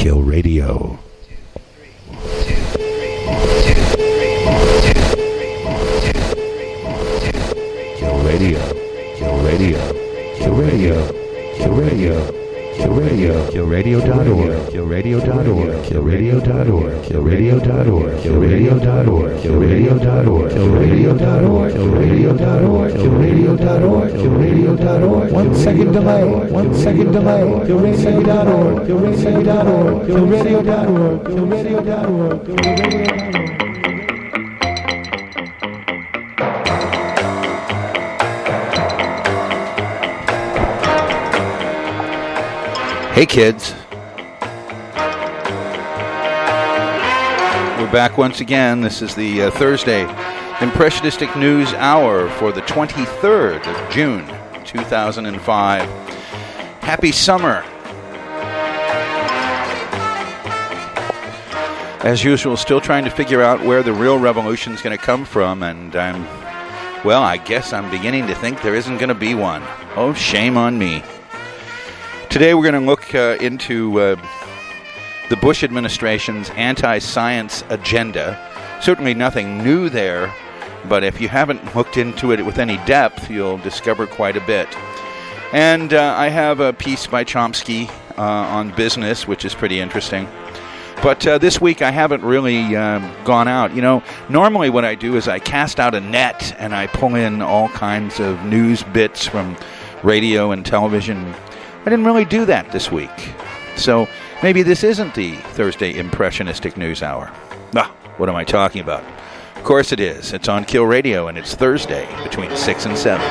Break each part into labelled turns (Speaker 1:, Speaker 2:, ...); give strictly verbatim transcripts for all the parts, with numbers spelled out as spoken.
Speaker 1: Kill Radio. Kill Radio. Kill Radio. Kill Radio. Kill Radio. Kill Radio. Kill radio dot org. Kill radio dot org. Kill radio dot org. Kill radio dot org. Kill radio dot org. Kill radio dot org. Kill radio dot org. Kill radio dot org. Kill radio dot org. Kill radio dot org. One second delay. One second delay. Kill radio dot org. Kill radio dot org. Kill radio dot org. Kill radio dot org. Kill radio dot org.
Speaker 2: Hey kids, we're back once again. This is the uh, Thursday Impressionistic News Hour for the twenty-third of June, two thousand five. Happy summer. As usual, still trying to figure out where the real revolution is going to come from, and I'm, well, I guess I'm beginning to think there isn't going to be one. Oh, shame on me. Today we're going to look uh, into uh, the Bush administration's anti-science agenda. Certainly nothing new there, but if you haven't looked into it with any depth, you'll discover quite a bit. And uh, I have a piece by Chomsky uh, on business, which is pretty interesting. But uh, this week I haven't really um, gone out. You know, normally what I do is I cast out a net and I pull in all kinds of news bits from radio and television. I didn't really do that this week. So maybe this isn't the Thursday Impressionistic News Hour. Ah, what am I talking about? Of course it is. It's on Kill Radio, and it's Thursday between six and seven.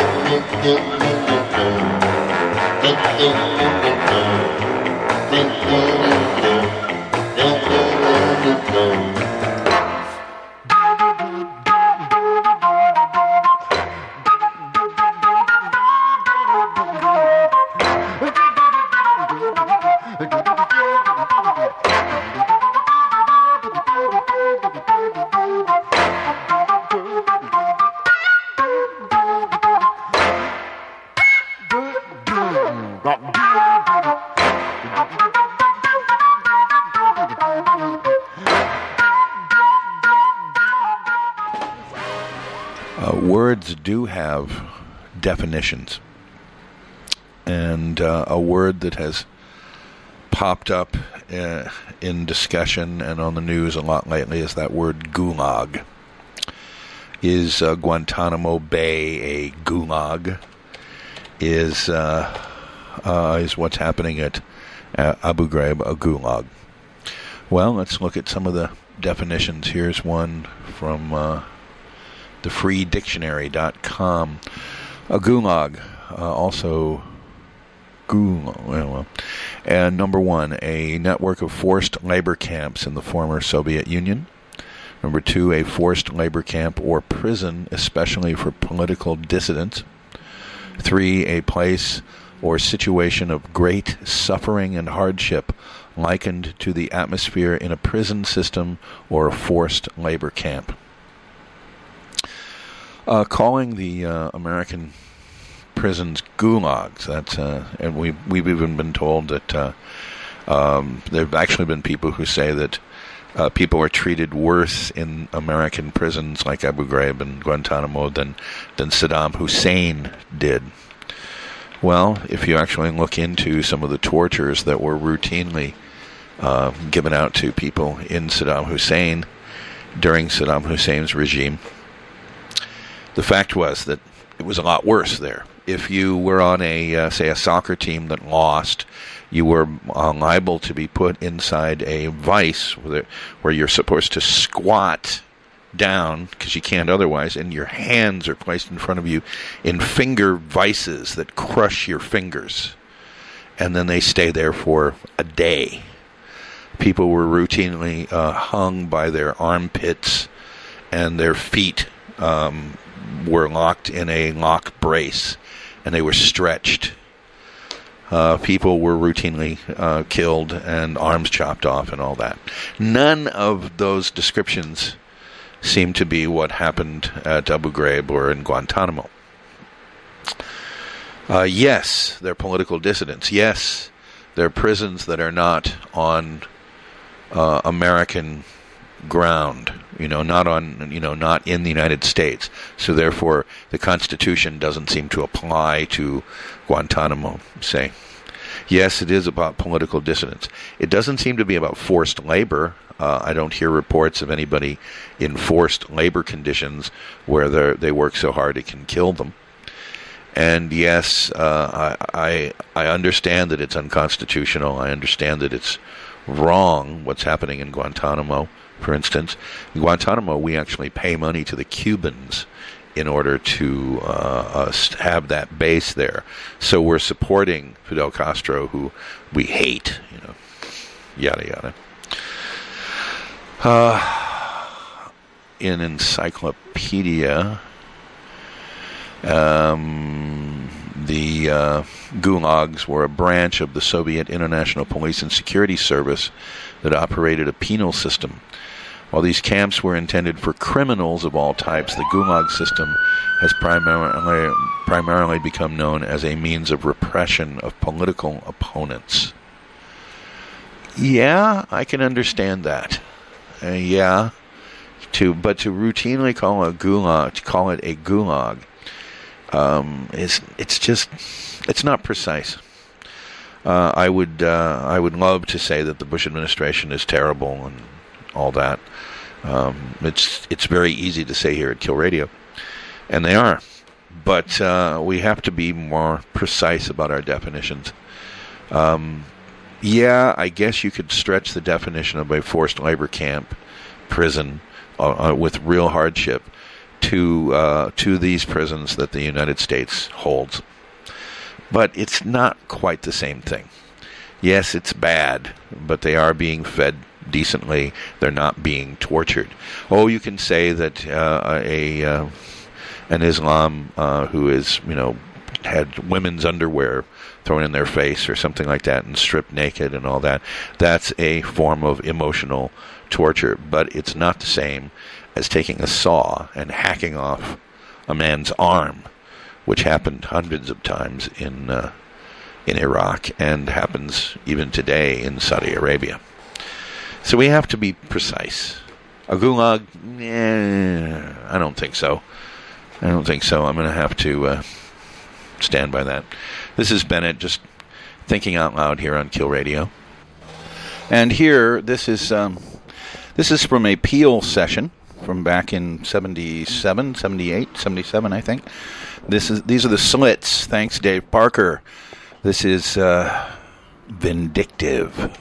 Speaker 2: Words do have definitions, and uh, a word that has popped up uh, in discussion and on the news a lot lately is that word gulag. Is uh, Guantanamo Bay a gulag? Is uh, uh, is what's happening at uh, Abu Ghraib a gulag? Well, let's look at some of the definitions. Here's one from Uh, the free dictionary dot com. A gulag, uh, also gulag, well, and number one, a network of forced labor camps in the former Soviet Union. Number two, a forced labor camp or prison, especially for political dissidents. Three, a place or situation of great suffering and hardship likened to the atmosphere in a prison system or a forced labor camp. Uh, calling the uh, American prisons gulags. That's uh, and we we've even been told that uh, um, there have actually been people who say that uh, people are treated worse in American prisons like Abu Ghraib and Guantanamo than than Saddam Hussein did. Well, if you actually look into some of the tortures that were routinely uh, given out to people in Saddam Hussein during Saddam Hussein's regime, the fact was that it was a lot worse there. If you were on a, uh, say, a soccer team that lost, you were uh, liable to be put inside a vice where, where you're supposed to squat down, because you can't otherwise, and your hands are placed in front of you in finger vices that crush your fingers. And then they stay there for a day. People were routinely uh, hung by their armpits, and their feet um, were locked in a lock brace, and they were stretched. Uh, people were routinely uh, killed and arms chopped off and all that. None of those descriptions seem to be what happened at Abu Ghraib or in Guantanamo. Uh, yes, they're political dissidents. Yes, They're prisons that are not on uh, American ground, you know, not on, you know, not in the United States. So therefore, the Constitution doesn't seem to apply to Guantanamo, say. Yes, it is about political dissidents. It doesn't seem to be about forced labor. Uh, I don't hear reports of anybody in forced labor conditions where they they work so hard it can kill them. And yes, uh, I, I I understand that it's unconstitutional. I understand that it's wrong what's happening in Guantanamo, for instance. In Guantanamo, we actually pay money to the Cubans in order to uh, us have that base there. So we're supporting Fidel Castro, who we hate, you know, yada yada. Uh, in Encyclopedia, um, the uh, gulags were a branch of the Soviet International Police and Security Service that operated a penal system. While these camps were intended for criminals of all types, the Gulag system has primarily, primarily become known as a means of repression of political opponents. Yeah, I can understand that. Uh, yeah, to but to routinely call a gulag, to call it a gulag, um, is it's just it's not precise. Uh, I would uh, I would love to say that the Bush administration is terrible and all that. Um, it's it's very easy to say here at Kill Radio, and they are, but uh, we have to be more precise about our definitions. Um, yeah, I guess you could stretch the definition of a forced labor camp, prison, uh, uh, with real hardship to uh, to these prisons that the United States holds, but it's not quite the same thing. Yes, it's bad, but they are being fed decently. They're not being tortured. Oh, you can say that uh, a uh, an Islam uh, who is, you know, had women's underwear thrown in their face or something like that and stripped naked and all that, that's a form of emotional torture, but it's not the same as taking a saw and hacking off a man's arm, which happened hundreds of times in uh, in Iraq and happens even today in Saudi Arabia. So we have to be precise. A gulag? Eh, I don't think so. I don't think so. I'm going to have to uh, stand by that. This is Bennett, just thinking out loud here on Kill Radio. And here, this is um, this is from a Peel session from back in seventy-seven, seventy-eight, seventy-seven, I think. This is these are the Slits. Thanks, Dave Parker. This is uh, Vindictive.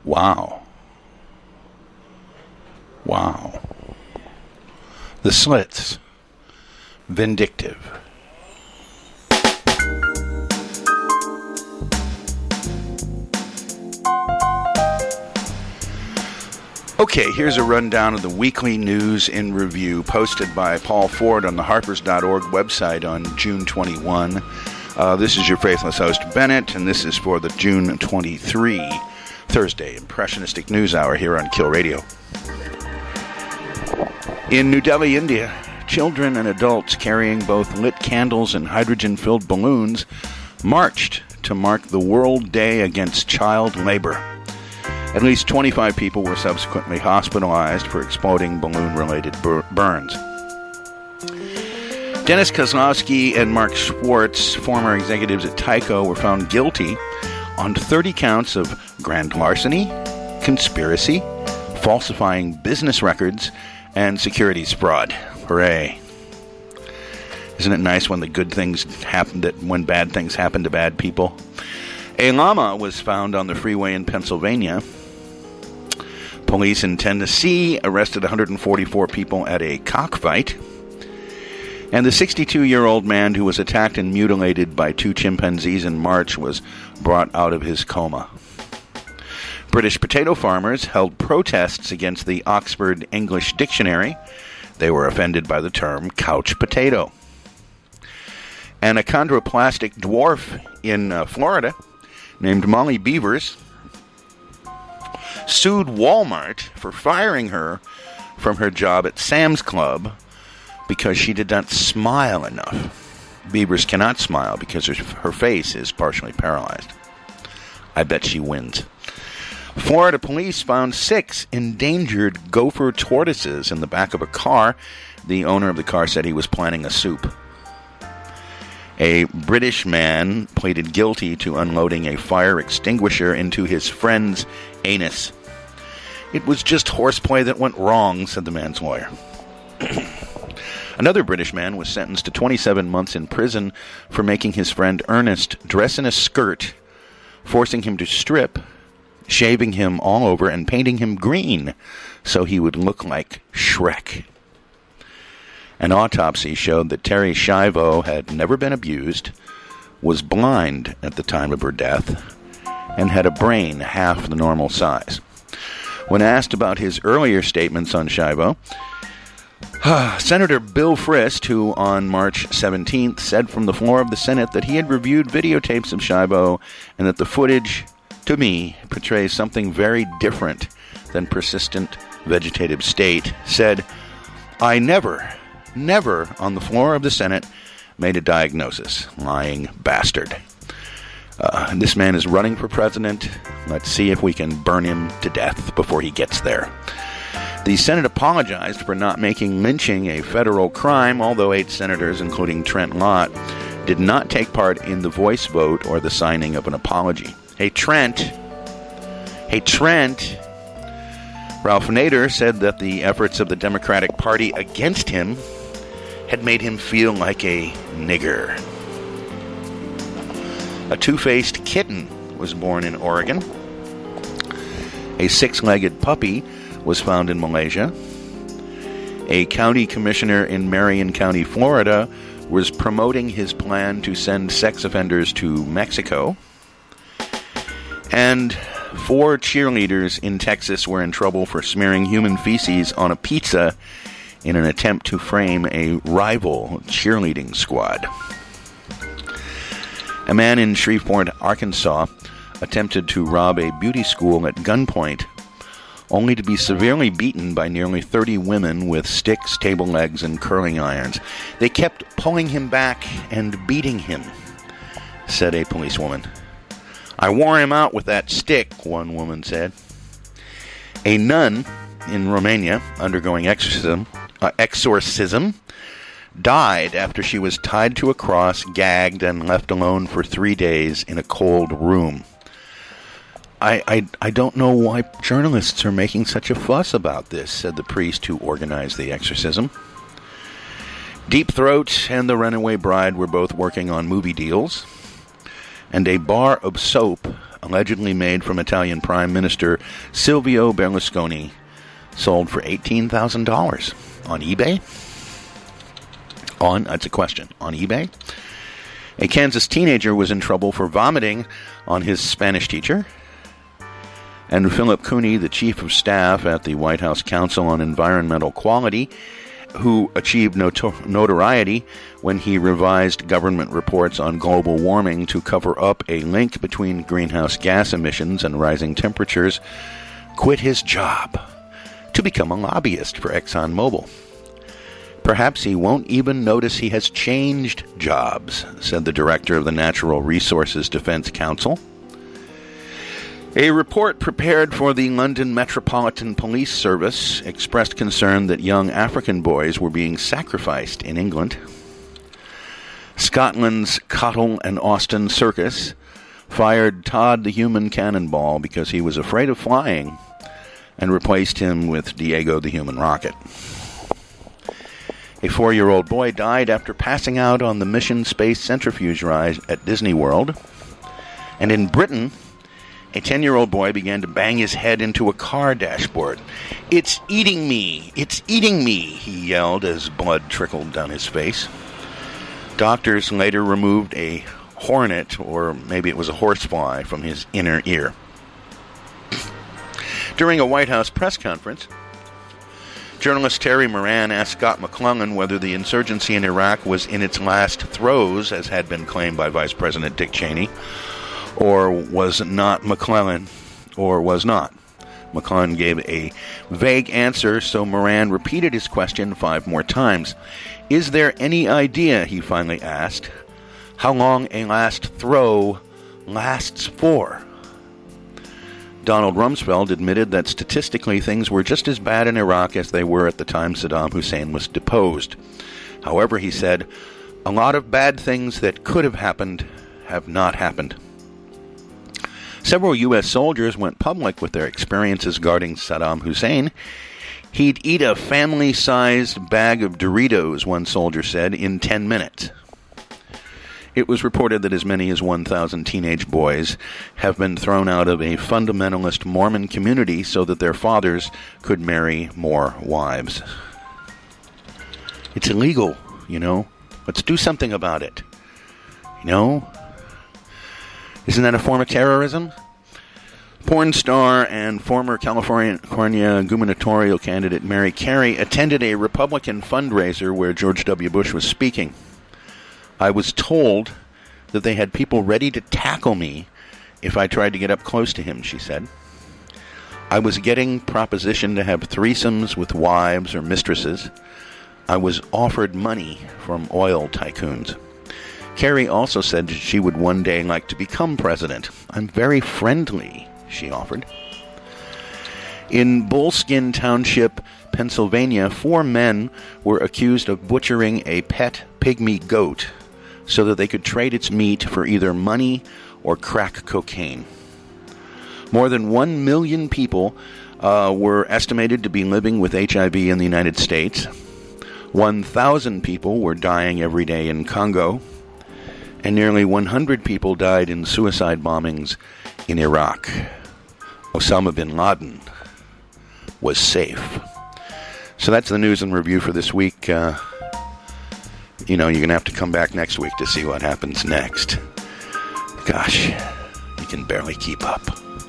Speaker 2: Wow. Wow. The Slits. Vindictive. Okay, here's a rundown of the weekly news in review posted by Paul Ford on the harpers dot org website on June twenty-first. Uh, this is your faithless host, Bennett, and this is for the June twenty-third, Thursday, Impressionistic News Hour here on Kill Radio. In New Delhi, India, children and adults carrying both lit candles and hydrogen-filled balloons marched to mark the World Day Against Child Labor. At least twenty-five people were subsequently hospitalized for exploding balloon-related bur- burns. Dennis Kozlowski and Mark Schwartz, former executives at Tyco, were found guilty on thirty counts of grand larceny, conspiracy, falsifying business records, and securities fraud. Hooray. Isn't it nice when the good things happen, that when bad things happen to bad people? A llama was found on the freeway in Pennsylvania. Police in Tennessee arrested one hundred forty-four people at a cockfight. And the sixty-two-year-old man who was attacked and mutilated by two chimpanzees in March was brought out of his coma. British potato farmers held protests against the Oxford English Dictionary. They were offended by the term couch potato. And a chondroplastic dwarf in uh, Florida named Molly Beavers sued Walmart for firing her from her job at Sam's Club because she did not smile enough. Beavers cannot smile because her, her face is partially paralyzed. I bet she wins. Florida police found six endangered gopher tortoises in the back of a car. The owner of the car said he was planning a soup. A British man pleaded guilty to unloading a fire extinguisher into his friend's anus. It was just horseplay that went wrong, said the man's lawyer. Another British man was sentenced to twenty-seven months in prison for making his friend Ernest dress in a skirt, forcing him to strip, shaving him all over, and painting him green so he would look like Shrek. An autopsy showed that Terry Schiavo had never been abused, was blind at the time of her death, and had a brain half the normal size. When asked about his earlier statements on Schiavo, Senator Bill Frist, who on March seventeenth said from the floor of the Senate that he had reviewed videotapes of Schiavo and that the footage, to me, portrays something very different than persistent vegetative state, said, I never, never on the floor of the Senate made a diagnosis. Lying bastard. Uh, this man is running for president. Let's see if we can burn him to death before he gets there. The Senate apologized for not making lynching a federal crime, although eight senators, including Trent Lott, did not take part in the voice vote or the signing of an apology. Hey, Trent. Hey, Trent. Ralph Nader said that the efforts of the Democratic Party against him had made him feel like a nigger. A two-faced kitten was born in Oregon. A six-legged puppy was found in Malaysia. A county commissioner in Marion County, Florida, was promoting his plan to send sex offenders to Mexico. And four cheerleaders in Texas were in trouble for smearing human feces on a pizza in an attempt to frame a rival cheerleading squad. A man in Shreveport, Arkansas, attempted to rob a beauty school at gunpoint, only to be severely beaten by nearly thirty women with sticks, table legs, and curling irons. They kept pulling him back and beating him, said a policewoman. I wore him out with that stick, one woman said. A nun in Romania, undergoing exorcism, uh, exorcism, died after she was tied to a cross, gagged, and left alone for three days in a cold room. I, I, I don't know why journalists are making such a fuss about this, said the priest who organized the exorcism. Deep Throat and The Runaway Bride were both working on movie deals, and a bar of soap allegedly made from Italian Prime Minister Silvio Berlusconi, sold for eighteen thousand dollars on eBay? On, that's a question, on eBay? A Kansas teenager was in trouble for vomiting on his Spanish teacher. And Philip Cooney, the chief of staff at the White House Council on Environmental Quality, who achieved notor- notoriety when he revised government reports on global warming to cover up a link between greenhouse gas emissions and rising temperatures, quit his job to become a lobbyist for ExxonMobil. Perhaps he won't even notice he has changed jobs, said the director of the Natural Resources Defense Council. A report prepared for the London Metropolitan Police Service expressed concern that young African boys were being sacrificed in England. Scotland's Cottle and Austin Circus fired Todd the Human Cannonball because he was afraid of flying and replaced him with Diego the Human Rocket. A four-year-old boy died after passing out on the Mission Space Centrifuge ride at Disney World. And in Britain, a ten-year-old boy began to bang his head into a car dashboard. "It's eating me! It's eating me!" he yelled as blood trickled down his face. Doctors later removed a hornet, or maybe it was a horsefly, from his inner ear. During a White House press conference, journalist Terry Moran asked Scott McClellan whether the insurgency in Iraq was in its last throes, as had been claimed by Vice President Dick Cheney, or was not McClellan, or was not. McClellan gave a vague answer, so Moran repeated his question five more times. "Is there any idea," he finally asked, "how long a last throw lasts for?" Donald Rumsfeld admitted that statistically things were just as bad in Iraq as they were at the time Saddam Hussein was deposed. However, he said, a lot of bad things that could have happened have not happened. Several U S soldiers went public with their experiences guarding Saddam Hussein. He'd eat a family-sized bag of Doritos, one soldier said, in ten minutes. It was reported that as many as one thousand teenage boys have been thrown out of a fundamentalist Mormon community so that their fathers could marry more wives. It's illegal, you know. Let's do something about it. You know? Isn't that a form of terrorism? Porn star and former California gubernatorial candidate Mary Carey attended a Republican fundraiser where George W. Bush was speaking. "I was told that they had people ready to tackle me if I tried to get up close to him," she said. "I was getting propositioned to have threesomes with wives or mistresses. I was offered money from oil tycoons." Carey also said she would one day like to become president. "I'm very friendly," she offered. In Bullskin Township, Pennsylvania, four men were accused of butchering a pet pygmy goat so that they could trade its meat for either money or crack cocaine. More than one million people uh, were estimated to be living with H I V in the United States. one thousand people were dying every day in Congo. And nearly one hundred people died in suicide bombings in Iraq. Osama bin Laden was safe. So that's the news and review for this week. Uh, you know, you're going to have to come back next week to see what happens next. Gosh, you can barely keep up.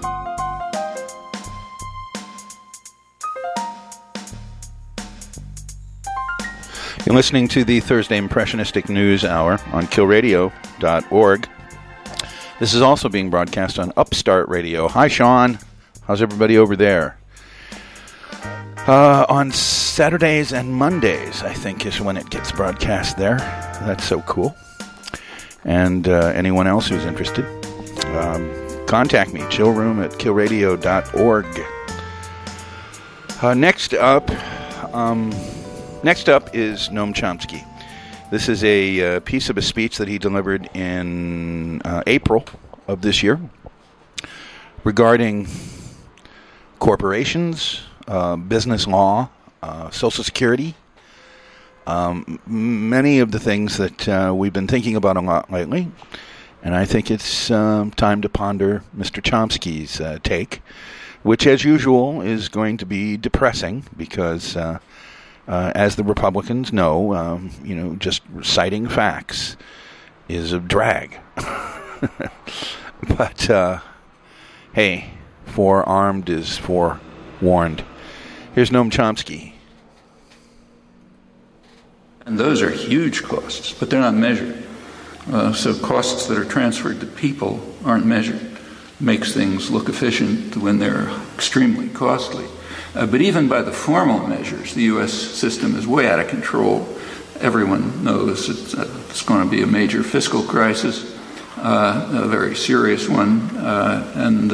Speaker 2: You're listening to the Thursday Impressionistic News Hour on kill radio dot org. This is also being broadcast on Upstart Radio. Hi, Sean. How's everybody over there? Uh, on Saturdays and Mondays, I think, is when it gets broadcast there. That's so cool. And uh, anyone else who's interested, um, contact me, chillroom at kill radio dot org. Uh, next up... Um, Next up is Noam Chomsky. This is a uh, piece of a speech that he delivered in uh, April of this year regarding corporations, uh, business law, uh, Social Security, um, many of the things that uh, we've been thinking about a lot lately. And I think it's um, time to ponder Mister Chomsky's uh, take, which, as usual, is going to be depressing because, uh, uh, as the Republicans know, um, you know, just citing facts is a drag. But, uh, hey, forearmed is forewarned. Here's Noam Chomsky.
Speaker 3: And those are huge costs, but they're not measured. Uh, so costs that are transferred to people aren't measured. Makes things look efficient when they're extremely costly. Uh, but even by the formal measures, the U S system is way out of control. Everyone knows it's, uh, it's going to be a major fiscal crisis, uh, a very serious one, uh, and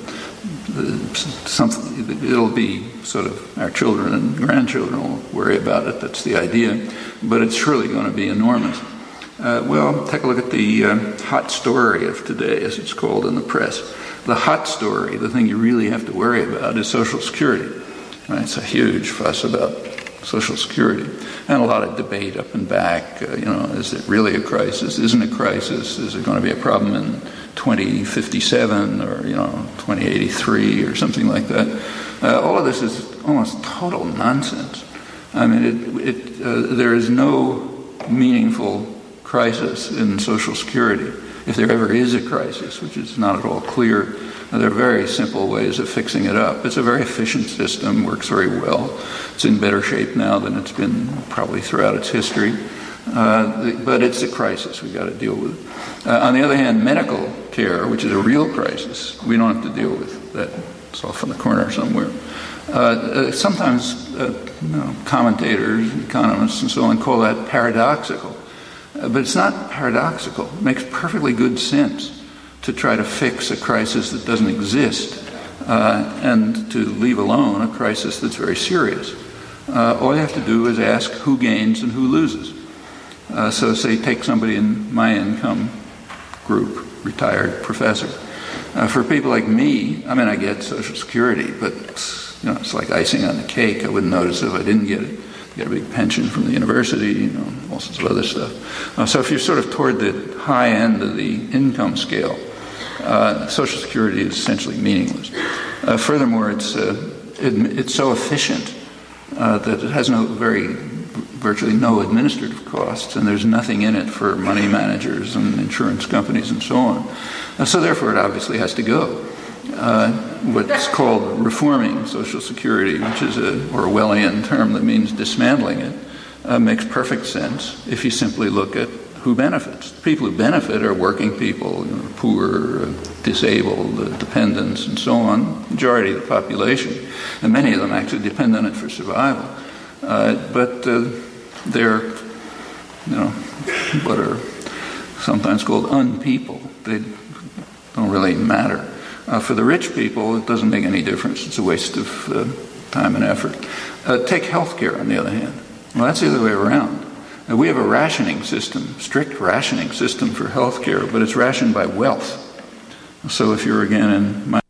Speaker 3: uh, something, it'll be sort of our children and grandchildren will worry about it. That's the idea. But it's surely going to be enormous. Uh, well, take a look at the uh, hot story of today, as it's called in the press. The hot story, the thing you really have to worry about, is Social Security. Right? It's a huge fuss about Social Security, and a lot of debate up and back. Uh, you know, is it really a crisis? Isn't it a crisis? Is it going to be a problem in twenty fifty-seven or you know twenty eighty-three or something like that? Uh, all of this is almost total nonsense. I mean, it, it, uh, there is no meaningful crisis in Social Security. If there ever is a crisis, which is not at all clear, there are very simple ways of fixing it up. It's a very efficient system, works very well. It's in better shape now than it's been probably throughout its history. Uh, but it's a crisis we've got to deal with. Uh, on the other hand, medical care, which is a real crisis, we don't have to deal with that. It's off in the corner somewhere. Uh, uh, sometimes uh, you know, commentators, economists, and so on call that paradoxical. Uh, but it's not paradoxical. It makes perfectly good sense to try to fix a crisis that doesn't exist uh, and to leave alone a crisis that's very serious. Uh, all you have to do is ask who gains and who loses. Uh, so say take somebody in my income group, retired professor. Uh, for people like me, I mean, I get Social Security, but you know, it's like icing on the cake. I wouldn't notice if I didn't get it. I get a big pension from the university, you know, all sorts of other stuff. Uh, so if you're sort of toward the high end of the income scale, uh, Social Security is essentially meaningless. Uh, furthermore, it's uh, it, it's so efficient uh, that it has no very virtually no administrative costs, and there's nothing in it for money managers and insurance companies and so on. Uh, so therefore, it obviously has to go. Uh, what's called reforming Social Security, which is a Orwellian term that means dismantling it, uh, makes perfect sense if you simply look at who benefits. The people who benefit are working people, you know, poor, uh, disabled, uh, dependents, and so on, majority of the population. And many of them actually depend on it for survival. Uh, but uh, they're, you know, what are sometimes called unpeople. They don't really matter. Uh, for the rich people, it doesn't make any difference. It's a waste of uh, time and effort. Uh, take health care, on the other hand. Well, that's the other way around. Uh, we have a rationing system, strict rationing system for health care, but it's rationed by wealth. So if you're, again, in my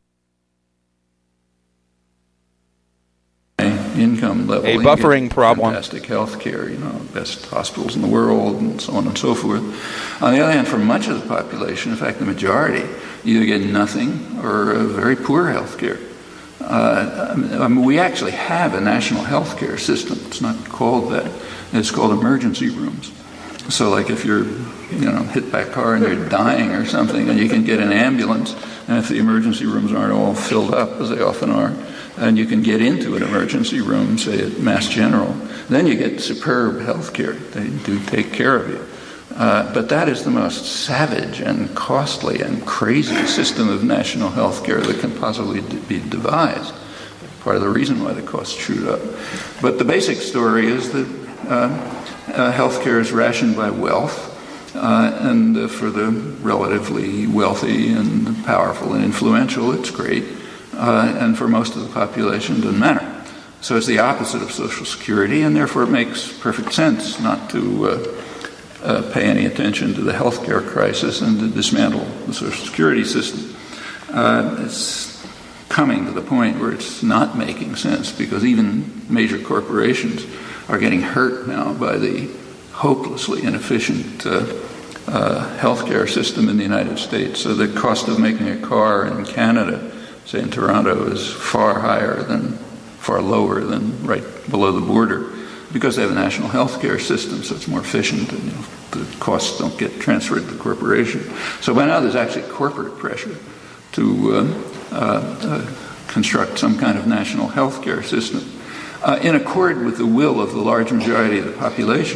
Speaker 3: income level,
Speaker 2: a buffering problem.
Speaker 3: Fantastic health care, you know, best hospitals in the world, and so on and so forth. On the other hand, for much of the population, in fact, the majority, you either get nothing or a very poor health care. Uh, I mean, we actually have a national health care system. It's not called that. It's called emergency rooms. So, like, if you're, you know, hit by a car and you're dying or something, and you can get an ambulance, and if the emergency rooms aren't all filled up, as they often are, and you can get into an emergency room, say at Mass General, then you get superb health care. They do take care of you. Uh, but that is the most savage and costly and crazy system of national health care that can possibly d- be devised. Part of the reason why the costs shoot up. But the basic story is that uh, uh, health care is rationed by wealth, uh, and uh, for the relatively wealthy and powerful and influential, it's great. Uh, and for most of the population, it doesn't matter. So it's the opposite of Social Security, and therefore it makes perfect sense not to uh, uh, pay any attention to the healthcare crisis and to dismantle the Social Security system. Uh, it's coming to the point where it's not making sense, because even major corporations are getting hurt now by the hopelessly inefficient uh, uh, healthcare system in the United States. So the cost of making a car in Canada, say in Toronto, is far higher than, far lower than right below the border, because they have a national healthcare system, so it's more efficient, and you know, the costs don't get transferred to the corporation. So by now there's actually corporate pressure to uh, uh, uh, construct some kind of national healthcare system uh, in accord with the will of the large majority of the population.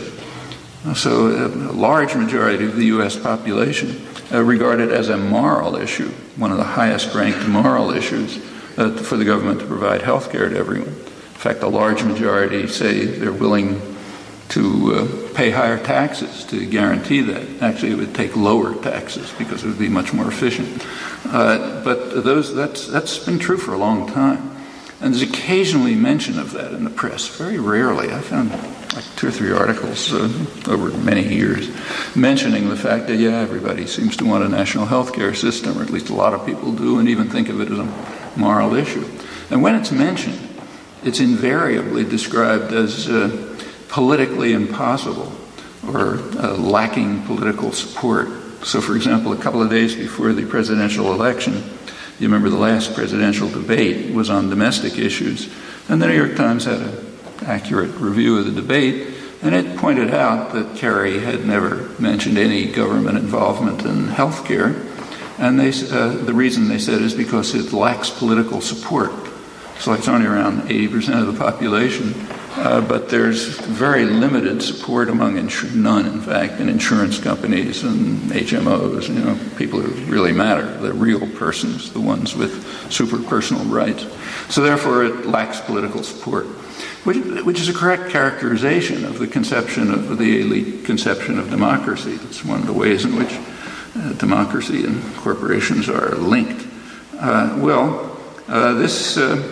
Speaker 3: So a large majority of the U S population uh, regard it as a moral issue, one of the highest ranked moral issues uh, for the government to provide health care to everyone. In fact, a large majority say they're willing to uh, pay higher taxes to guarantee that. Actually, it would take lower taxes because it would be much more efficient. Uh, but those that's that's been true for a long time. And there's occasionally mention of that in the press, very rarely. I found like two or three articles uh, over many years mentioning the fact that, yeah, everybody seems to want a national health care system, or at least a lot of people do, and even think of it as a moral issue. And when it's mentioned, it's invariably described as uh, politically impossible or uh, lacking political support. So, for example, a couple of days before the presidential election, you remember the last presidential debate was on domestic issues, and the New York Times had an accurate review of the debate, and it pointed out that Kerry had never mentioned any government involvement in health care, and they, uh, the reason they said is because it lacks political support. So it's only around eighty percent of the population, uh, but there's very limited support among, insur- none in fact, in insurance companies and H M Os, you know, people who really matter, the real persons, the ones with super personal rights. So therefore it lacks political support, which, which is a correct characterization of the conception of the elite conception of democracy. It's one of the ways in which uh, democracy and corporations are linked. Uh, well, uh, this... Uh,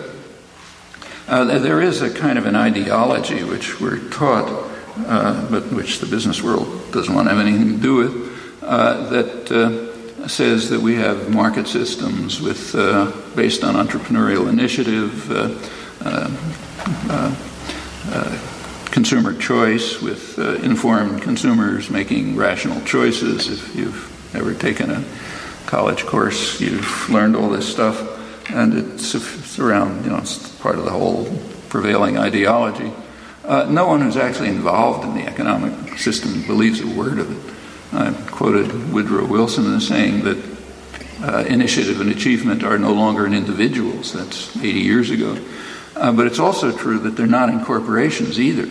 Speaker 3: Uh, there is a kind of an ideology which we're taught, uh, but which the business world doesn't want to have anything to do with, uh, that uh, says that we have market systems with uh, based on entrepreneurial initiative, uh, uh, uh, uh, consumer choice, with uh, informed consumers making rational choices. If you've ever taken a college course, you've learned all this stuff, and it's, it's around, you know, it's part of the whole prevailing ideology. Uh, no one who's actually involved in the economic system believes a word of it. I quoted Woodrow Wilson as saying that uh, initiative and achievement are no longer in individuals. That's eighty years ago. Uh, but it's also true that they're not in corporations either.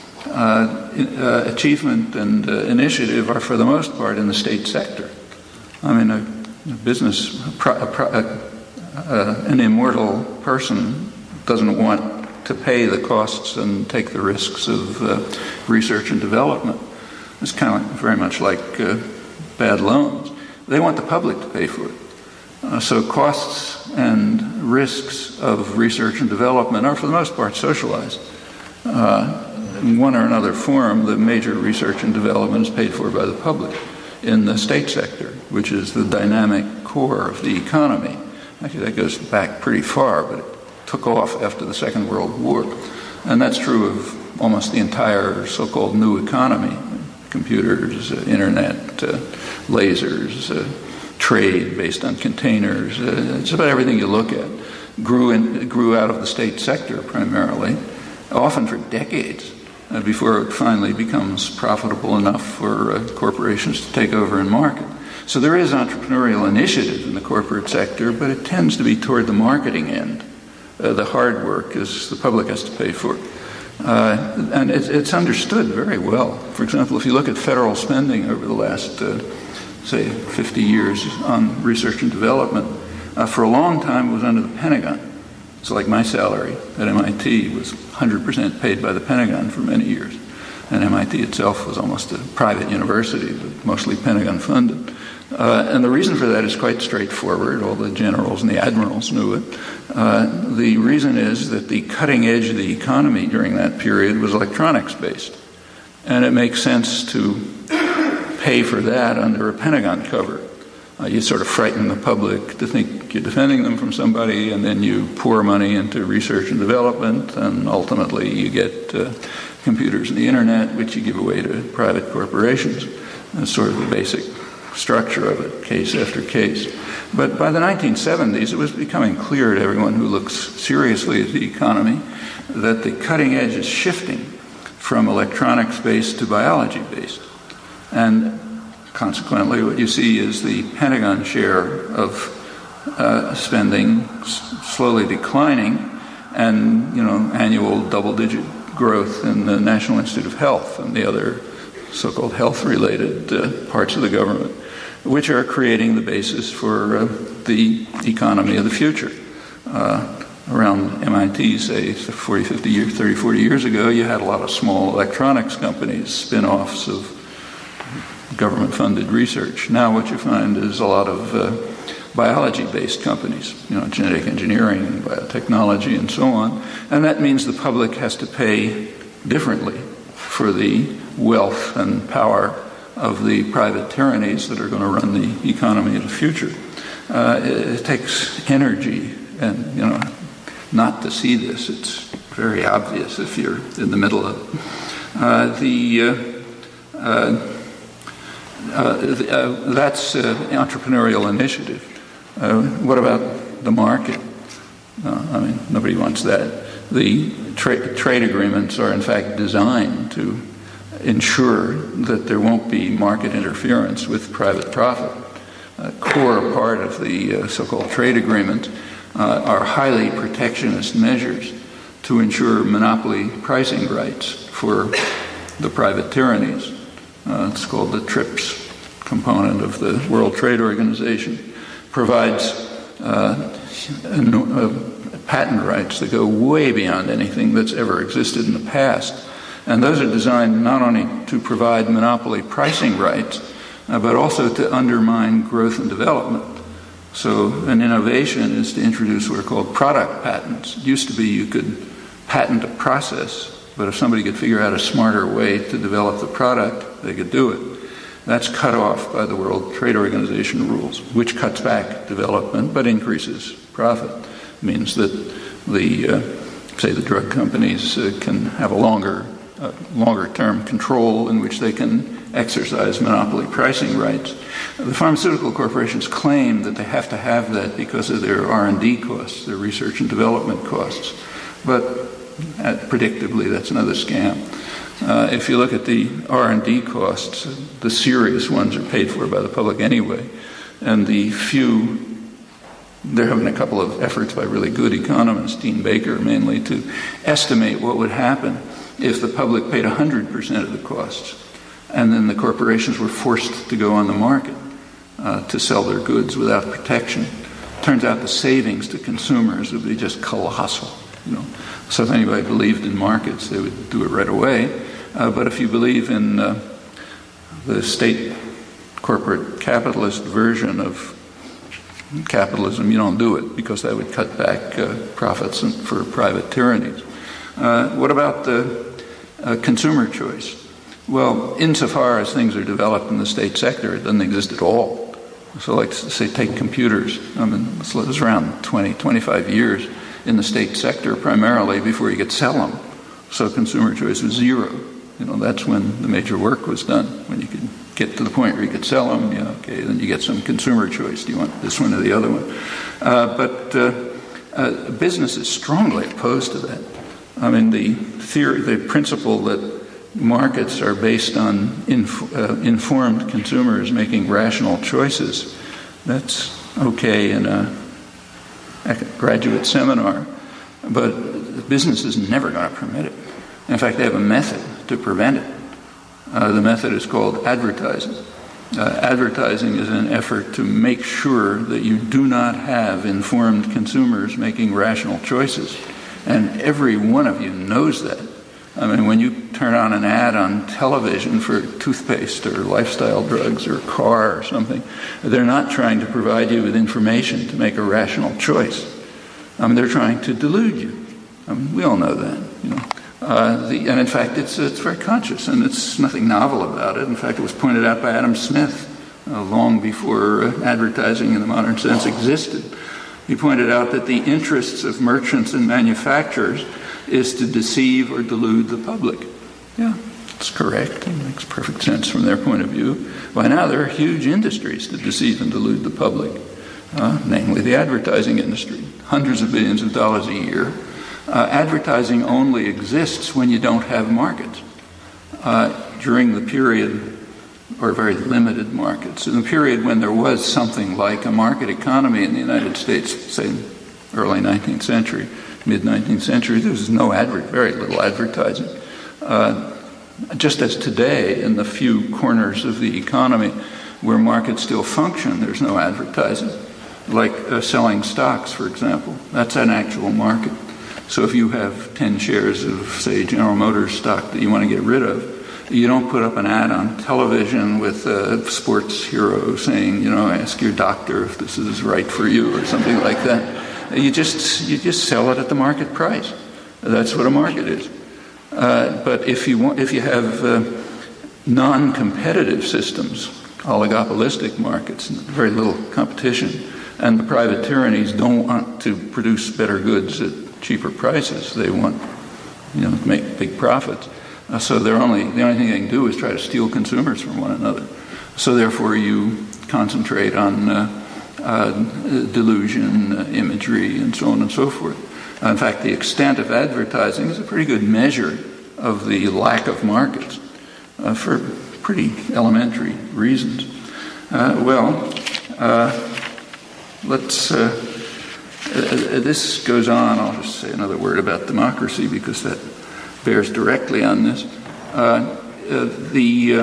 Speaker 3: Uh, uh, achievement and uh, initiative are, for the most part, in the state sector. I mean, a, a business, a pro, a pro, a, uh, an immortal person doesn't want to pay the costs and take the risks of uh, research and development. It's kind of like, very much like uh, bad loans. They want the public to pay for it. Uh, so costs and risks of research and development are, for the most part, socialized. Uh, in one or another form, the major research and development is paid for by the public in the state sector, which is the dynamic core of the economy. Actually, that goes back pretty far, but it took off after the Second World War. And that's true of almost the entire so-called new economy. Computers, uh, internet, uh, lasers, uh, trade based on containers. Uh, it's about everything you look at. Grew, in, grew out of the state sector primarily, often for decades, uh, before it finally becomes profitable enough for uh, corporations to take over and market. So there is entrepreneurial initiative in the corporate sector, but it tends to be toward the marketing end. Uh, the hard work is the public has to pay for. Uh, and it's, it's understood very well. For example, if you look at federal spending over the last, uh, say, fifty years on research and development, uh, for a long time it was under the Pentagon. So like my salary at M I T was one hundred percent paid by the Pentagon for many years. And M I T itself was almost a private university, but mostly Pentagon funded. Uh, and the reason for that is quite straightforward. All the generals and the admirals knew it. Uh, the reason is that the cutting edge of the economy during that period was electronics-based. And it makes sense to pay for that under a Pentagon cover. Uh, you sort of frighten the public to think you're defending them from somebody, and then you pour money into research and development, and ultimately you get uh, computers and the internet, which you give away to private corporations. That's sort of the basic structure of it, case after case. But by the nineteen seventies, it was becoming clear to everyone who looks seriously at the economy that the cutting edge is shifting from electronics-based to biology-based. And consequently, what you see is the Pentagon share of uh, spending s- slowly declining, and, you know, annual double-digit growth in the National Institute of Health and the other so-called health-related uh, parts of the government, which are creating the basis for uh, the economy of the future. Uh, around M I T, say, forty, fifty years, thirty, forty years ago, you had a lot of small electronics companies, spin-offs of government-funded research. Now what you find is a lot of uh, biology-based companies, you know, genetic engineering, biotechnology, and so on. And that means the public has to pay differently for the wealth and power of the private tyrannies that are going to run the economy of the future. Uh, it, it takes energy, and, you know, not to see this, it's very obvious if you're in the middle of it. Uh, the, uh, uh, uh, the uh, that's uh, entrepreneurial initiative. Uh, what about the market? Uh, I mean, nobody wants that. The tra- trade agreements are, in fact, designed to ensure that there won't be market interference with private profit. A core part of the uh, so-called trade agreement uh, are highly protectionist measures to ensure monopoly pricing rights for the private tyrannies. Uh, it's called the TRIPS component of the World Trade Organization. Provides uh, uh, patent rights that go way beyond anything that's ever existed in the past. And those are designed not only to provide monopoly pricing rights, uh, but also to undermine growth and development. So an innovation is to introduce what are called product patents. It used to be you could patent a process, but if somebody could figure out a smarter way to develop the product, they could do it. That's cut off by the World Trade Organization rules, which cuts back development but increases profit. It means that the, uh, say, the drug companies uh, can have a longer, uh, longer-term control in which they can exercise monopoly pricing rights. The pharmaceutical corporations claim that they have to have that because of their R and D costs, their research and development costs. But uh, predictably, that's another scam. Uh, if you look at the R and D costs, the serious ones are paid for by the public anyway. And the few, there have been a couple of efforts by really good economists, Dean Baker mainly, to estimate what would happen if the public paid one hundred percent of the costs. And then the corporations were forced to go on the market uh, to sell their goods without protection. Turns out the savings to consumers would be just colossal. You know, so if anybody believed in markets, they would do it right away. Uh, but if you believe in uh, the state corporate capitalist version of capitalism, you don't do it because that would cut back uh, profits for private tyrannies. Uh, what about the uh, consumer choice? Well, insofar as things are developed in the state sector, it doesn't exist at all. So like, say, take computers. I mean, it was around twenty, twenty-five years in the state sector primarily before you could sell them. So consumer choice was zero. You know, that's when the major work was done, when you could get to the point where you could sell them. Yeah, okay, then you get some consumer choice. Do you want this one or the other one? Uh, but uh, uh, business is strongly opposed to that. I mean, the theory, the principle that markets are based on inf- uh, informed consumers making rational choices, that's okay in a graduate seminar, but business is never going to permit it. In fact, they have a method to prevent it. Uh, the method is called advertising. Uh, advertising is an effort to make sure that you do not have informed consumers making rational choices. And every one of you knows that. I mean, when you turn on an ad on television for toothpaste or lifestyle drugs or a car or something, they're not trying to provide you with information to make a rational choice. I mean, they're trying to delude you. I mean, we all know that, you know. Uh, the, and in fact, it's it's very conscious, and it's nothing novel about it. In fact, it was pointed out by Adam Smith uh, long before uh, advertising in the modern sense existed. He pointed out that the interests of merchants and manufacturers is to deceive or delude the public. Yeah, It's correct. It makes perfect sense from their point of view. By now, there are huge industries that deceive and delude the public, uh, namely the advertising industry. Hundreds of billions of dollars a year. Uh, advertising only exists when you don't have markets. Uh, during the period, or very limited markets, in the period when there was something like a market economy in the United States, say early nineteenth century, mid-nineteenth century, there was no advert, very little advertising. Uh, just as today, in the few corners of the economy where markets still function, there's no advertising. Like uh, selling stocks, for example. That's an actual market. So if you have ten shares of, say, General Motors stock that you want to get rid of, you don't put up an ad on television with a sports hero saying, you know, ask your doctor if this is right for you or something like that. You just you just sell it at the market price. That's what a market is. Uh, but if you want, if you have uh, non-competitive systems, oligopolistic markets, very little competition, and the private tyrannies don't want to produce better goods at cheaper prices. They want, you know, to make big profits. Uh, so they're only the only thing they can do is try to steal consumers from one another. So therefore, you concentrate on uh, uh, delusion, uh, imagery, and so on and so forth. Uh, in fact, the extent of advertising is a pretty good measure of the lack of markets uh, for pretty elementary reasons. Uh, well, uh, let's. Uh, uh, this goes on. I'll just say another word about democracy because that bears directly on this. Uh, uh, the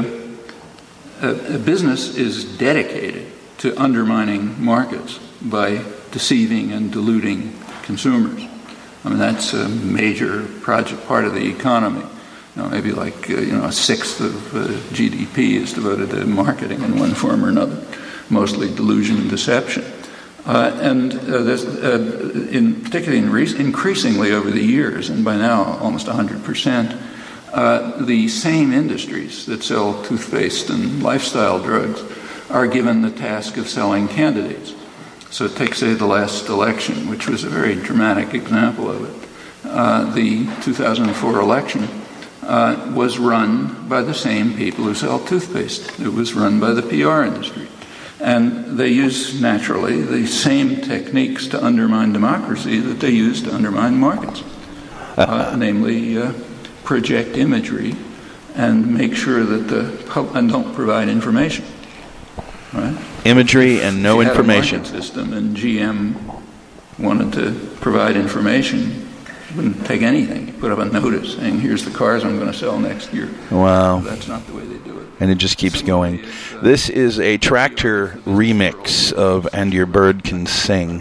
Speaker 3: uh, uh, business is dedicated to undermining markets by deceiving and deluding consumers. I mean, that's a major project, part of the economy. You know, maybe like, uh, you know, a sixth of uh, G D P is devoted to marketing in one form or another, mostly delusion and deception. Uh, and uh, there's, uh, in, particularly in re- increasingly over the years, and by now almost one hundred percent, uh, the same industries that sell toothpaste and lifestyle drugs are given the task of selling candidates. So take, say, the last election, which was a very dramatic example of it. Uh, the two thousand four election uh, was run by the same people who sell toothpaste. It was run by the P R industry. And they use, naturally, the same techniques to undermine democracy that they use to undermine markets, uh, namely uh, project imagery and make sure that the pub- and don't provide information. Right?
Speaker 2: Imagery and no
Speaker 3: if you
Speaker 2: information.
Speaker 3: Had a market system, and G M wanted to provide information. Wouldn't take anything. Put up a notice saying, "Here's the cars I'm going to sell next year."
Speaker 2: Wow!
Speaker 3: That's not the way they do it.
Speaker 2: And it just keeps going. This is a Tractor remix of "And Your Bird Can Sing."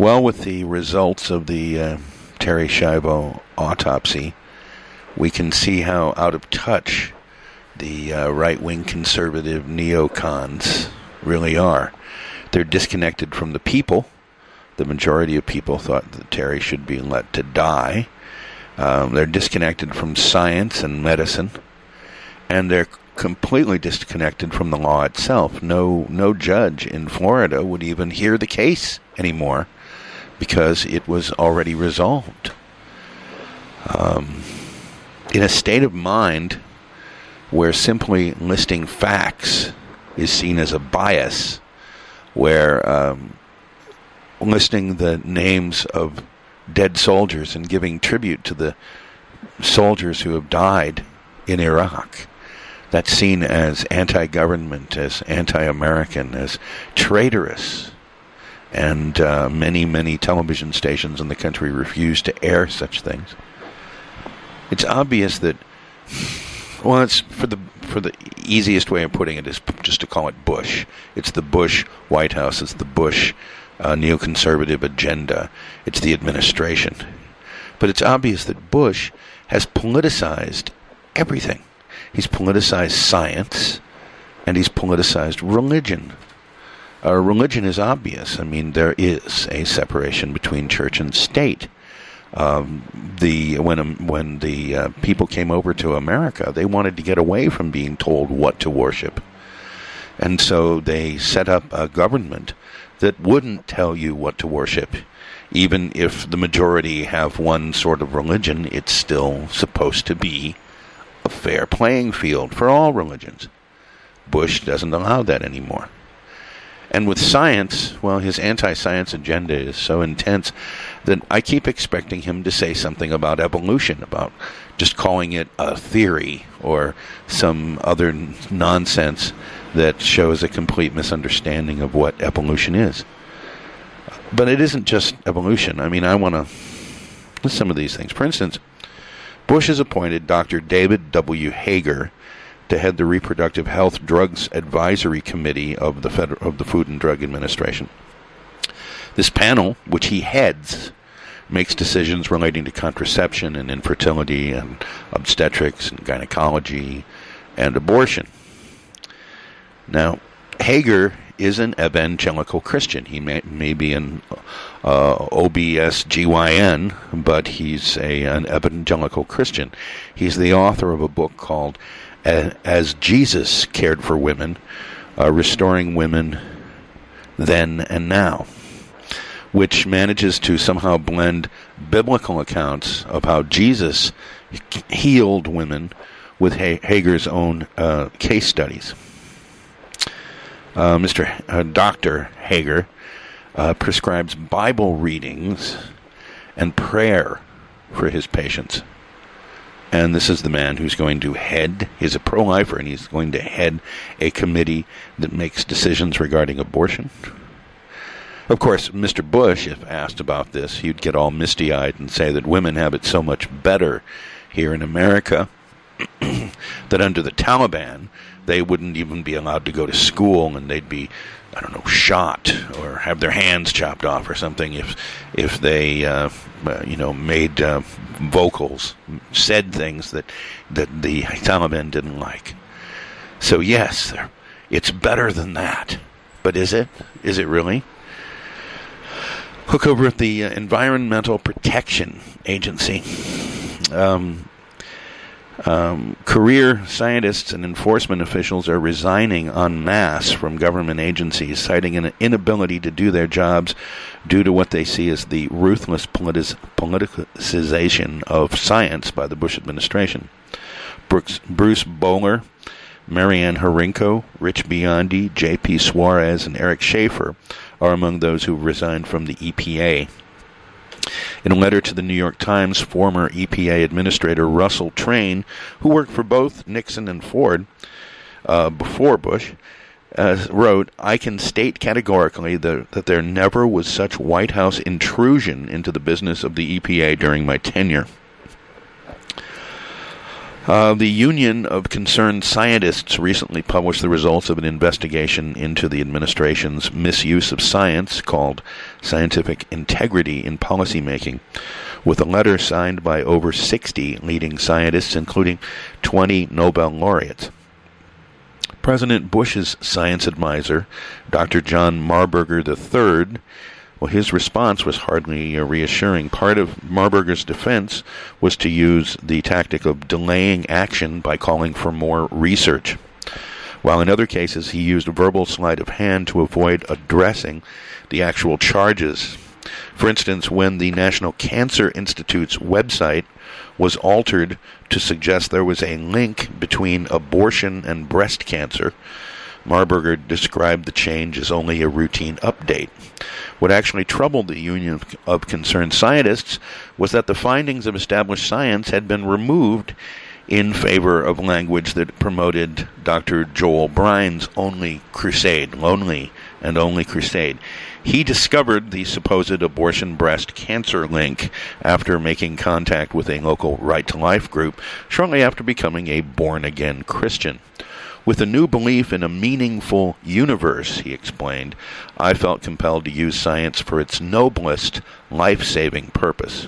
Speaker 2: Well, with the results of the uh, Terri Schiavo autopsy, we can see how out of touch the uh, right-wing conservative neocons really are. They're disconnected from the people. The majority of people thought that Terri should be let to die. Um, they're disconnected from science and medicine, and they're completely disconnected from the law itself. No, no judge in Florida would even hear the case anymore because it was already resolved. Um, in a state of mind where simply listing facts is seen as a bias, where um, listing the names of dead soldiers and giving tribute to the soldiers who have died in Iraq, that's seen as anti-government, as anti-American, as traitorous. And uh, many, many television stations in the country refuse to air such things. It's obvious that, well, it's for the for the easiest way of putting it is just to call it Bush. It's the Bush White House. It's the Bush uh, neoconservative agenda. It's the administration. But it's obvious that Bush has politicized everything. He's politicized science, and he's politicized religion. Uh, religion is obvious. I mean, there is a separation between church and state. Um, the when um, when the uh, people came over to America, they wanted to get away from being told what to worship, and so they set up a government that wouldn't tell you what to worship. Even if the majority have one sort of religion, it's still supposed to be a fair playing field for all religions. Bush doesn't allow that anymore. And with science, well, his anti-science agenda is so intense that I keep expecting him to say something about evolution, about just calling it a theory or some other n- nonsense that shows a complete misunderstanding of what evolution is. But it isn't just evolution. I mean, I want to list some of these things. For instance, Bush has appointed Doctor David W. Hager to head the Reproductive Health Drugs Advisory Committee of the Federal, of the Food and Drug Administration. This panel, which he heads, makes decisions relating to contraception and infertility and obstetrics and gynecology and abortion. Now, Hager is an evangelical Christian. He may, may be an uh, O B S G Y N, but he's a, an evangelical Christian. He's the author of a book called As Jesus Cared for Women, uh, Restoring Women Then and Now, which manages to somehow blend biblical accounts of how Jesus healed women with ha- Hager's own uh, case studies. Uh, Mister H- uh, Doctor Hager uh, prescribes Bible readings and prayer for his patients. And this is the man who's going to head, he's a pro-lifer, and he's going to head a committee that makes decisions regarding abortion. Of course, Mister Bush, if asked about this, he'd get all misty-eyed and say that women have it so much better here in America that under the Taliban, they wouldn't even be allowed to go to school, and they'd be, I don't know, shot or have their hands chopped off or something if if they, uh, uh, you know, made uh, vocals, said things that, that the Taliban didn't like. So yes, it's better than that. But is it? Is it really? Look over at the uh, Environmental Protection Agency. Um, Um, career scientists and enforcement officials are resigning en masse from government agencies, citing an inability to do their jobs due to what they see as the ruthless politic- politicization of science by the Bush administration. Brooks, Bruce Bowler, Marianne Harinko, Rich Biondi, J P Suarez, and Eric Schaefer are among those who resigned from the E P A. In a letter to the New York Times, former E P A Administrator Russell Train, who worked for both Nixon and Ford uh, before Bush, uh, wrote, "I can state categorically that, that there never was such White House intrusion into the business of the E P A during my tenure." Uh, the Union of Concerned Scientists recently published the results of an investigation into the administration's misuse of science called Scientific Integrity in Policymaking, with a letter signed by over sixty leading scientists, including twenty Nobel laureates. President Bush's science advisor, Doctor John Marburger the third, well, his response was hardly uh, reassuring. Part of Marburger's defense was to use the tactic of delaying action by calling for more research, while in other cases he used verbal sleight of hand to avoid addressing the actual charges. For instance, when the National Cancer Institute's website was altered to suggest there was a link between abortion and breast cancer, Marburger described the change as only a routine update. What actually troubled the Union of Concerned Scientists was that the findings of established science had been removed in favor of language that promoted Doctor Joel Bryan's only crusade, lonely and only crusade. He discovered the supposed abortion breast cancer link after making contact with a local Right to Life group shortly after becoming a born-again Christian. With a new belief in a meaningful universe, he explained, I felt compelled to use science for its noblest, life-saving purpose.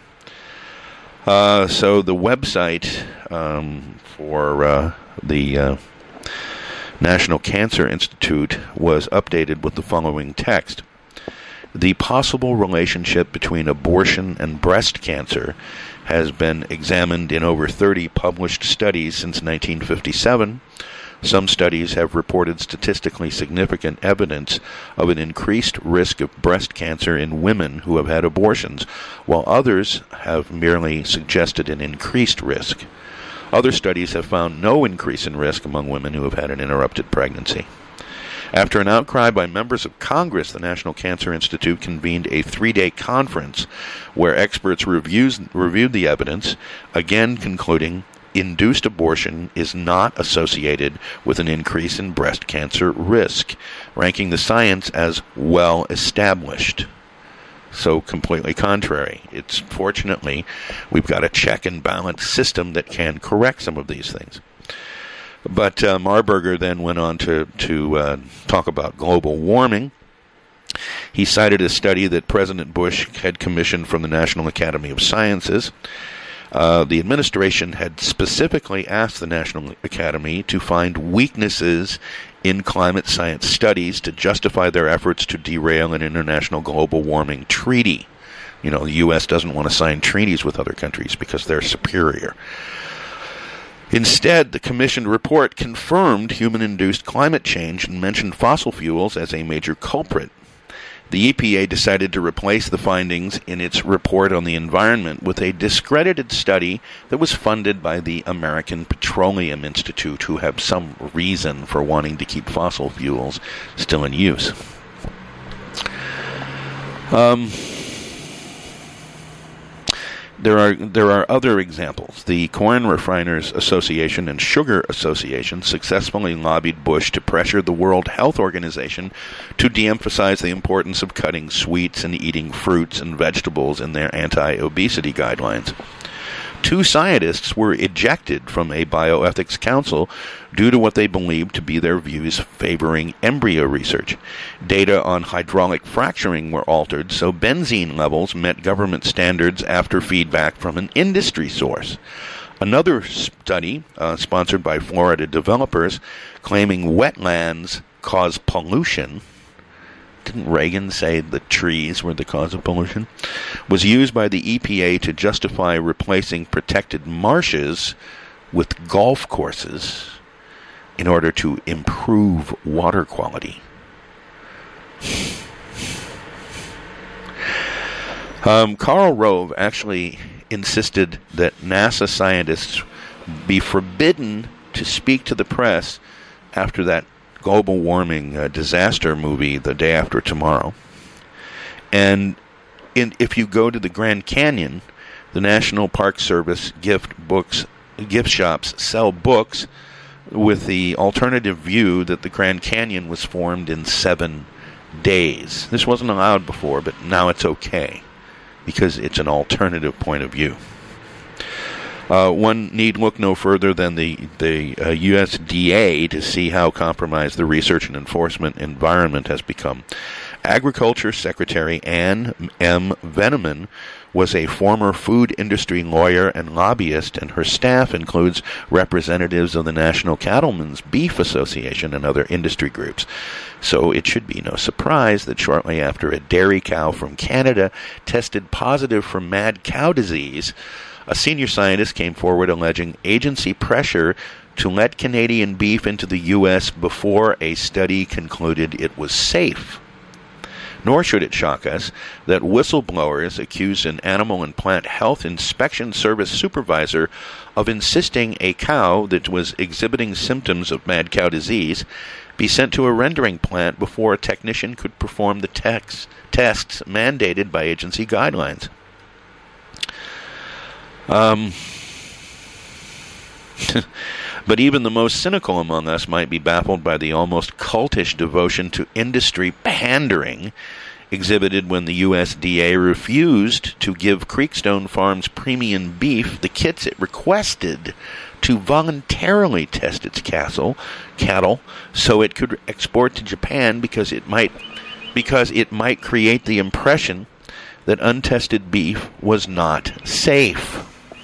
Speaker 2: Uh, so the website um, for uh, the uh, National Cancer Institute was updated with the following text. The possible relationship between abortion and breast cancer has been examined in over thirty published studies since nineteen fifty-seven. Some studies have reported statistically significant evidence of an increased risk of breast cancer in women who have had abortions, while others have merely suggested an increased risk. Other studies have found no increase in risk among women who have had an interrupted pregnancy. After an outcry by members of Congress, the National Cancer Institute convened a three-day conference where experts reviews, reviewed the evidence, again concluding induced abortion is not associated with an increase in breast cancer risk, ranking the science as well established. So completely contrary. It's fortunately, we've got a check and balance system that can correct some of these things. But uh, Marburger then went on to, to uh, talk about global warming. He cited a study that President Bush had commissioned from the National Academy of Sciences. Uh, the administration had specifically asked the National Academy to find weaknesses in climate science studies to justify their efforts to derail an international global warming treaty. You know, the U S doesn't want to sign treaties with other countries because they're superior. Instead, the commissioned report confirmed human-induced climate change and mentioned fossil fuels as a major culprit. The E P A decided to replace the findings in its report on the environment with a discredited study that was funded by the American Petroleum Institute, who have some reason for wanting to keep fossil fuels still in use. Um... There are there are other examples. The Corn Refiners Association and Sugar Association successfully lobbied Bush to pressure the World Health Organization to de-emphasize the importance of cutting sweets and eating fruits and vegetables in their anti-obesity guidelines. Two scientists were ejected from a bioethics council due to what they believed to be their views favoring embryo research. Data on hydraulic fracturing were altered, so benzene levels met government standards after feedback from an industry source. Another study, uh, sponsored by Florida developers, claiming wetlands cause pollution. Didn't Reagan say the trees were the cause of pollution? Was used by the E P A to justify replacing protected marshes with golf courses in order to improve water quality. Um, Karl Rove actually insisted that NASA scientists be forbidden to speak to the press after that global warming uh, disaster movie, The Day After Tomorrow. And in, if you go to the Grand Canyon, the National Park Service gift books, gift shops sell books with the alternative view that the Grand Canyon was formed in seven days. This wasn't allowed before, but now it's okay because it's an alternative point of view. Uh, one need look no further than the, the uh, U S D A to see how compromised the research and enforcement environment has become. Agriculture Secretary Ann M. Veneman was a former food industry lawyer and lobbyist, and her staff includes representatives of the National Cattlemen's Beef Association and other industry groups. So it should be no surprise that shortly after a dairy cow from Canada tested positive for mad cow disease, a senior scientist came forward alleging agency pressure to let Canadian beef into the U S before a study concluded it was safe. Nor should it shock us that whistleblowers accused an Animal and Plant Health Inspection Service supervisor of insisting a cow that was exhibiting symptoms of mad cow disease be sent to a rendering plant before a technician could perform the tex- tests mandated by agency guidelines. Um, but even the most cynical among us might be baffled by the almost cultish devotion to industry pandering exhibited when the U S D A refused to give Creekstone Farms premium beef the kits it requested to voluntarily test its cattle, cattle so it could export to Japan because it might because it might create the impression that untested beef was not safe.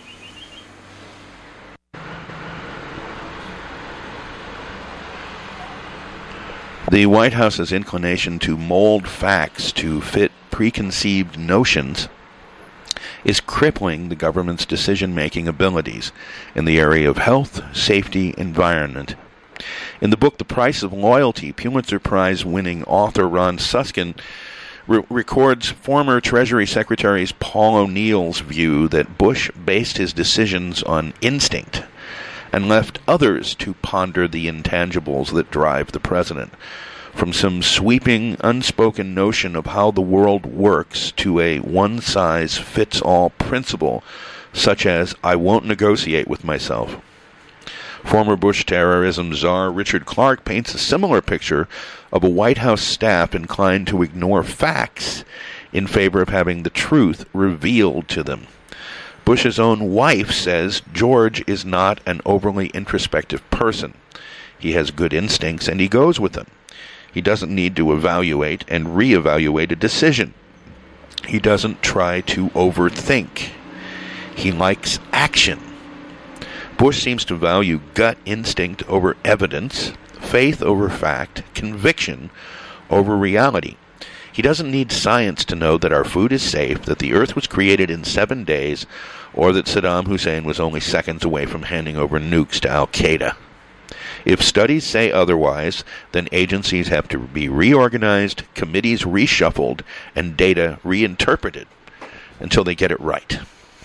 Speaker 2: The White House's inclination to mold facts to fit preconceived notions is crippling the government's decision-making abilities in the area of health, safety, environment. In the book The Price of Loyalty, Pulitzer Prize-winning author Ron Susskind re- records former Treasury Secretary Paul O'Neill's view that Bush based his decisions on instinct and left others to ponder the intangibles that drive the president, from some sweeping, unspoken notion of how the world works to a one-size-fits-all principle, such as, I won't negotiate with myself. Former Bush terrorism czar Richard Clarke paints a similar picture of a White House staff inclined to ignore facts in favor of having the truth revealed to them. Bush's own wife says George is not an overly introspective person. He has good instincts and he goes with them. He doesn't need to evaluate and reevaluate a decision. He doesn't try to overthink. He likes action. Bush seems to value gut instinct over evidence, faith over fact, conviction over reality. He doesn't need science to know that our food is safe, that the earth was created in seven days, or that Saddam Hussein was only seconds away from handing over nukes to Al-Qaeda. If studies say otherwise, then agencies have to be reorganized, committees reshuffled, and data reinterpreted until they get it right.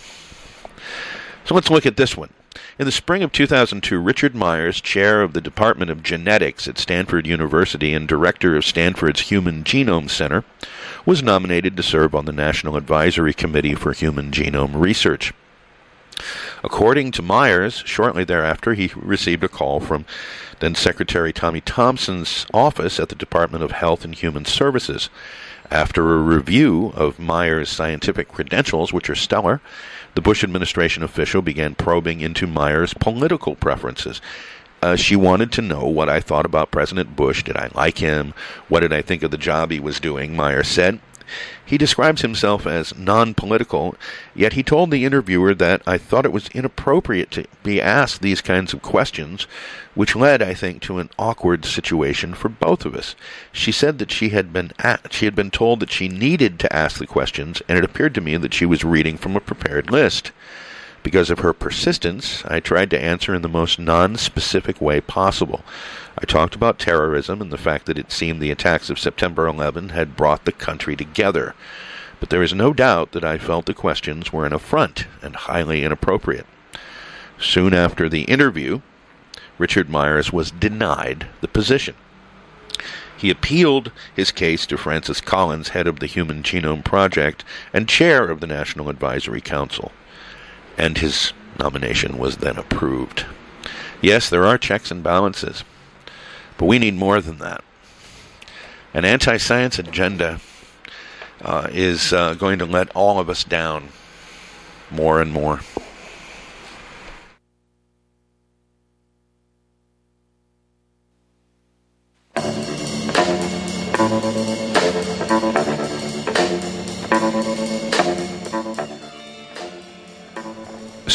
Speaker 2: So let's look at this one. In the spring of two thousand two, Richard Myers, chair of the Department of Genetics at Stanford University and director of Stanford's Human Genome Center, was nominated to serve on the National Advisory Committee for Human Genome Research. According to Myers, shortly thereafter he received a call from then-Secretary Tommy Thompson's office at the Department of Health and Human Services. After a review of Myers' scientific credentials, which are stellar, the Bush administration official began probing into Myers' political preferences. Uh, she wanted to know what I thought about President Bush. Did I like him? What did I think of the job he was doing? Myers said. He describes himself as non-political, yet he told the interviewer that I thought it was inappropriate to be asked these kinds of questions, which led, I think, to an awkward situation for both of us. She said that she had been at, she had been told that she needed to ask the questions, and it appeared to me that she was reading from a prepared list. Because of her persistence, I tried to answer in the most non-specific way possible. I talked about terrorism and the fact that it seemed the attacks of September eleventh had brought the country together. But there is no doubt that I felt the questions were an affront and highly inappropriate. Soon after the interview, Richard Myers was denied the position. He appealed his case to Francis Collins, head of the Human Genome Project and chair of the National Advisory Council, and his nomination was then approved. Yes, there are checks and balances, but we need more than that. An anti-science agenda uh, is uh, going to let all of us down more and more.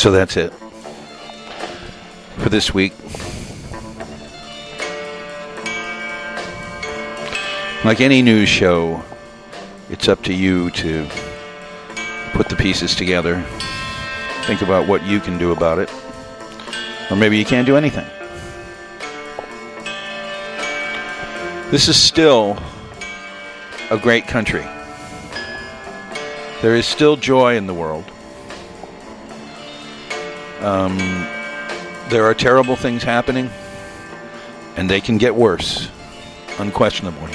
Speaker 2: So that's it for this week. Like any news show, it's up to you to put the pieces together. Think about what you can do about it. Or maybe you can't do anything. This is still a great country. There is still joy in the world. Um, there are terrible things happening, and they can get worse, unquestionably.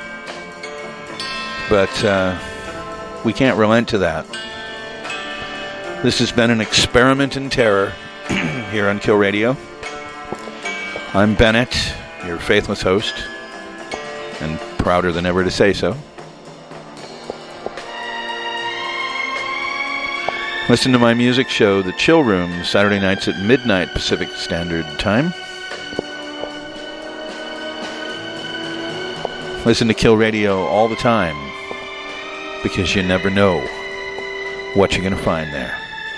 Speaker 2: But uh, we can't relent to that. This has been an experiment in terror here on Kill Radio. I'm Bennett, your faithless host, and prouder than ever to say so. Listen to my music show, The Chill Room, Saturday nights at midnight Pacific Standard Time. Listen to Kill Radio all the time, because you never know what you're going to find there.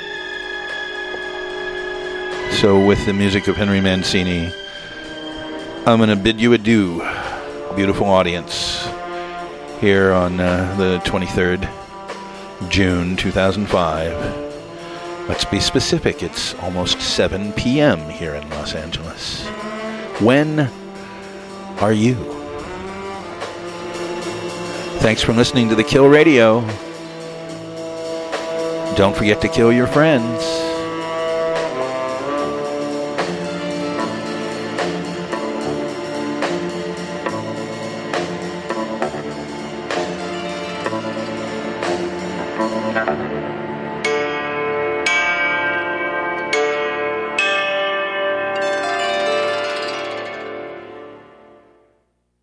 Speaker 2: So with the music of Henry Mancini, I'm going to bid you adieu, beautiful audience, here on uh, the twenty-third June two thousand five. Let's be specific. It's almost seven p.m. here in Los Angeles. When are you? Thanks for listening to the Kill Radio. Don't forget to kill your friends.
Speaker 4: Thank you.